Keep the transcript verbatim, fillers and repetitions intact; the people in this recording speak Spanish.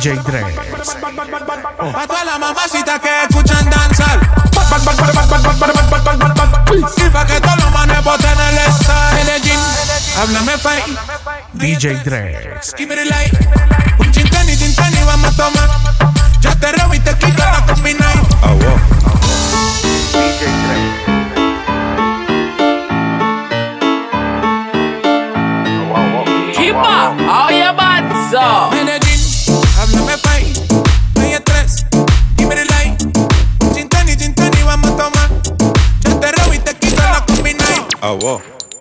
D J Drex. Pa' todas las mamacitas que escuchan danzar. Y pa' que todos los manes boten el style. Medellín, háblame fai. D J Drex. Give me the light. Un chintán y chintán y vamos a tomar. Ya te robo y te quito la combinai. Ah, wow. D J Drex. Keeper, how you bad, so? Medellín, háblame fai. Calle tres, give me the light. Un chintán y chintán y vamos a tomar. Ya te robo y te quito la combinai. Ah, wow.